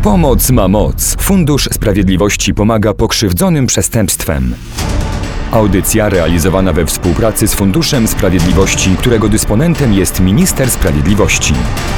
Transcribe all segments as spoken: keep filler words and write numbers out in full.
Pomoc ma moc. Fundusz Sprawiedliwości pomaga pokrzywdzonym przestępstwem. Audycja realizowana we współpracy z Funduszem Sprawiedliwości, którego dysponentem jest Minister Sprawiedliwości.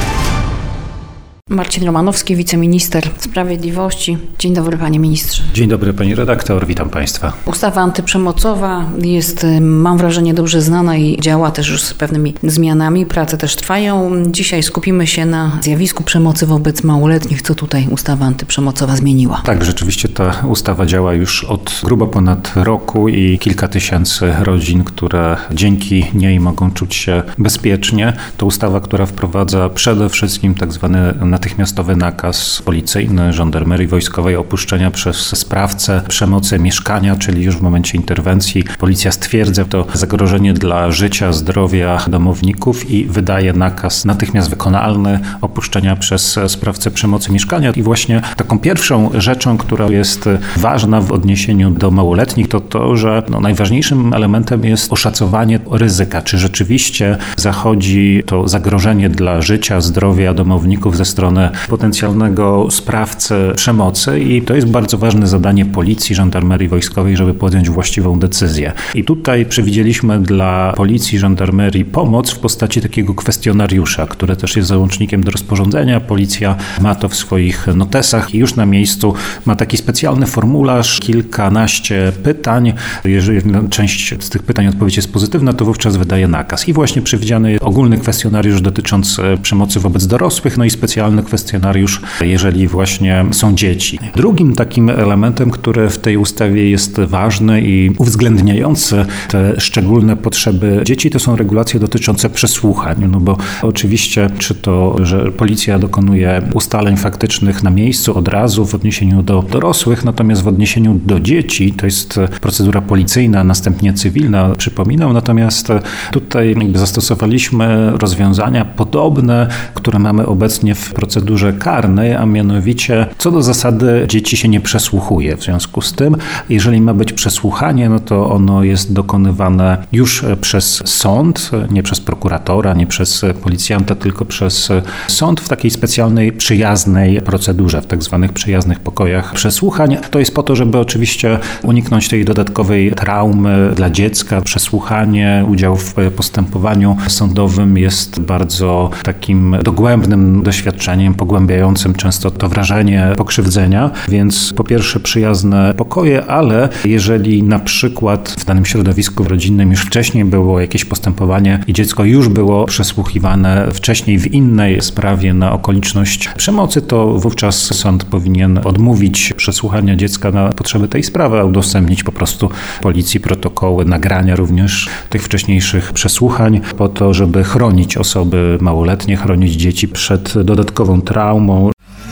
Marcin Romanowski, wiceminister sprawiedliwości. Dzień dobry, panie ministrze. Dzień dobry, pani redaktor, witam państwa. Ustawa antyprzemocowa jest, mam wrażenie, dobrze znana i działa też już z pewnymi zmianami. Prace też trwają. Dzisiaj skupimy się na zjawisku przemocy wobec małoletnich. Co tutaj ustawa antyprzemocowa zmieniła? Tak, rzeczywiście ta ustawa działa już od grubo ponad roku i kilka tysięcy rodzin, które dzięki niej mogą czuć się bezpiecznie. To ustawa, która wprowadza przede wszystkim tak zwany natychmiastowy nakaz policyjny, żandarmerii wojskowej opuszczenia przez sprawcę przemocy mieszkania, czyli już w momencie interwencji policja stwierdza to zagrożenie dla życia, zdrowia domowników i wydaje nakaz natychmiast wykonalny opuszczenia przez sprawcę przemocy mieszkania. I właśnie taką pierwszą rzeczą, która jest ważna w odniesieniu do małoletnich, to to, że no, najważniejszym elementem jest oszacowanie ryzyka. Czy rzeczywiście zachodzi to zagrożenie dla życia, zdrowia domowników ze strony potencjalnego sprawcy przemocy i to jest bardzo ważne zadanie policji, żandarmerii wojskowej, żeby podjąć właściwą decyzję. I tutaj przewidzieliśmy dla policji, żandarmerii pomoc w postaci takiego kwestionariusza, który też jest załącznikiem do rozporządzenia. Policja ma to w swoich notesach i już na miejscu ma taki specjalny formularz, kilkanaście pytań. Jeżeli część z tych pytań odpowiedź jest pozytywna, to wówczas wydaje nakaz. I właśnie przewidziany jest ogólny kwestionariusz dotyczący przemocy wobec dorosłych, no i specjalny kwestionariusz, jeżeli właśnie są dzieci. Drugim takim elementem, który w tej ustawie jest ważny i uwzględniający te szczególne potrzeby dzieci, to są regulacje dotyczące przesłuchań. No bo oczywiście, czy to, że policja dokonuje ustaleń faktycznych na miejscu od razu w odniesieniu do dorosłych, natomiast w odniesieniu do dzieci to jest procedura policyjna, następnie cywilna, przypominam, natomiast tutaj jakby zastosowaliśmy rozwiązania podobne, które mamy obecnie w procedurze karnej, a mianowicie co do zasady dzieci się nie przesłuchuje. W związku z tym, jeżeli ma być przesłuchanie, no to ono jest dokonywane już przez sąd, nie przez prokuratora, nie przez policjanta, tylko przez sąd w takiej specjalnej, przyjaznej procedurze, w tak zwanych przyjaznych pokojach przesłuchań. To jest po to, żeby oczywiście uniknąć tej dodatkowej traumy dla dziecka. Przesłuchanie, udział w postępowaniu sądowym jest bardzo takim dogłębnym doświadczeniem, pogłębiającym często to wrażenie pokrzywdzenia, więc po pierwsze przyjazne pokoje, ale jeżeli na przykład w danym środowisku rodzinnym już wcześniej było jakieś postępowanie i dziecko już było przesłuchiwane wcześniej w innej sprawie na okoliczność przemocy, to wówczas sąd powinien odmówić przesłuchania dziecka na potrzeby tej sprawy, a udostępnić po prostu policji protokoły, nagrania również tych wcześniejszych przesłuchań po to, żeby chronić osoby małoletnie, chronić dzieci przed dodatkową traumą.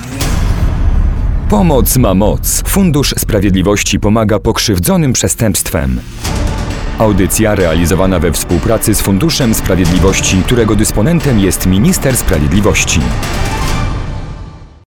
Pomoc ma moc. Fundusz Sprawiedliwości pomaga pokrzywdzonym przestępstwem. Audycja realizowana we współpracy z Funduszem Sprawiedliwości, którego dysponentem jest Minister Sprawiedliwości.